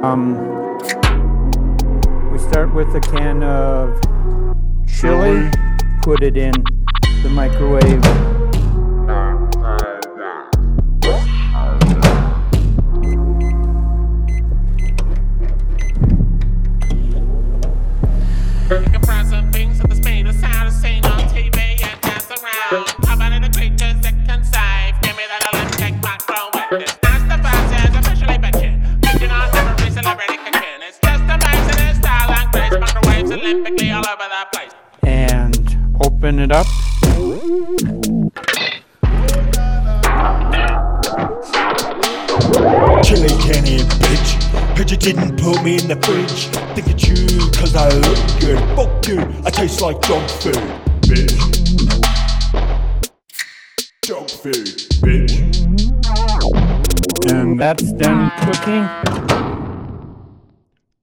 We start with a can of chili, put it in the microwave. You can fry some things at the speed of sound is seen on TV and dance around. How about in the creatures that can save? Give me that Olympic microwave. This masterpiece is officially baking. Picking on every celebrity cooking. It's just amazing in style and grace. Microwaves Olympically all over the place. And open it up. Chili can eat, bitch. Heard you didn't put me in the fridge. Think it's you, cause I look good. Fuck you, I taste like dog food, bitch. Dog food, bitch. And that's done cooking.